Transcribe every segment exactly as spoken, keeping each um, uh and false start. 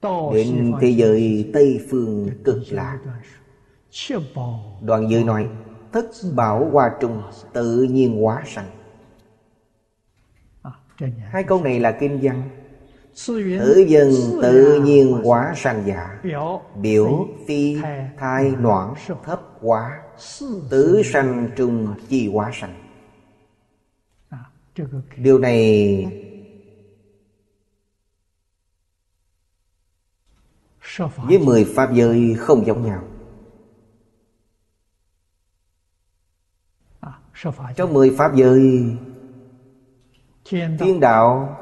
đến thế giới Tây Phương Cực Lạc. Đoạn dưới nói thất bảo hoa trung tự nhiên hóa sanh. Hai câu này là kinh văn. Thử dân tự nhiên hóa sanh giả, biểu phi thai noãn thấp hóa, tứ sanh trung chi hóa sanh. Điều này với mười pháp giới không giống nhau. Trong mười pháp giới, thiên đạo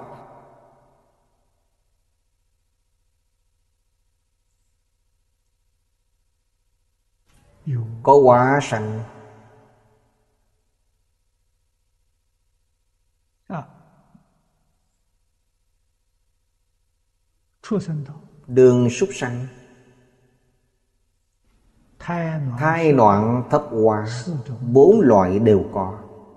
có hóa sanh, đường súc sanh, thai noãn thấp hóa, bốn loại đều có.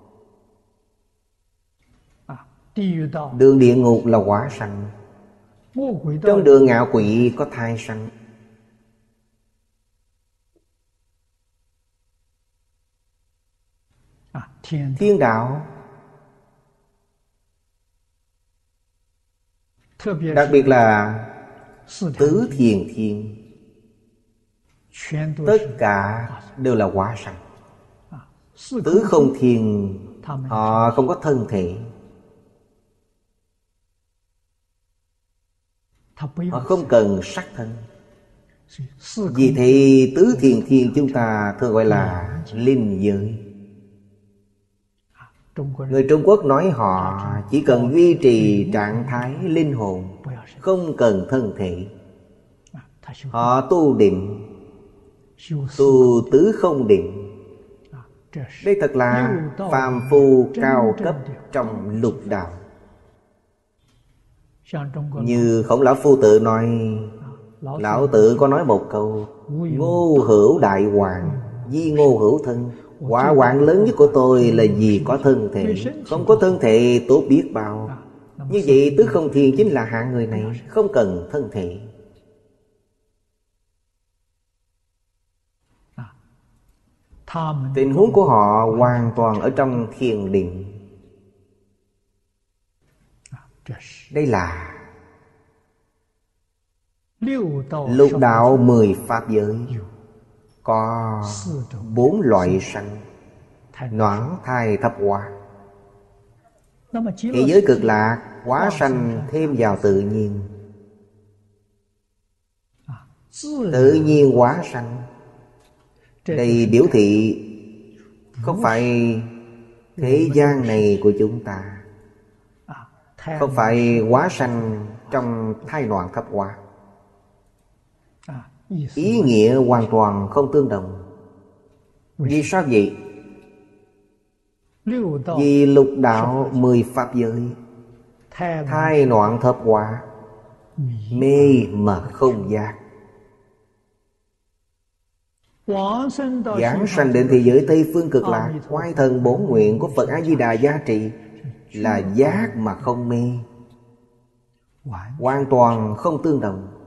Đường địa ngục là hóa sanh. Trong đường ngạ quỷ có thai sanh. Thiên đạo đặc biệt là tứ thiền thiên, tất cả đều là hóa sanh. Tứ không thiên, họ không có thân thể, họ không cần sắc thân. Vì thế tứ thiền thiên chúng ta thường gọi là linh giới. Người Trung Quốc nói họ chỉ cần duy trì trạng thái linh hồn, không cần thân thể. Họ tu định, tu tứ không định. Đây thật là phàm phu cao cấp trong lục đạo. Như Khổng Lão Phu Tự nói, Lão Tự có nói một câu: ngô hữu đại hoàng, di ngô hữu thân. Quả hoạn lớn nhất của tôi là vì có thân thể. Không có thân thể tốt biết bao. Như vậy tứ không thiên chính là hạng người này, không cần thân thể. Tình huống của họ hoàn toàn ở trong thiền định. Đây là lục đạo mười pháp giới, có bốn loại sanh: noãn thai thấp hóa. Thế giới Cực Lạc hóa sanh thêm vào tự nhiên. Tự nhiên hóa sanh, đây biểu thị không phải thế gian này của chúng ta, không phải hóa sanh trong thai noãn thấp hóa. Ý nghĩa hoàn toàn không tương đồng. Vì sao vậy? Vì lục đạo mười pháp giới, thai noãn thấp hóa, mê mà không giác. Giảng sanh đến thế giới Tây Phương Cực Lạc, oai thần bổn nguyện của Phật A-di-đà gia trị, là giác mà không mê, hoàn toàn không tương đồng.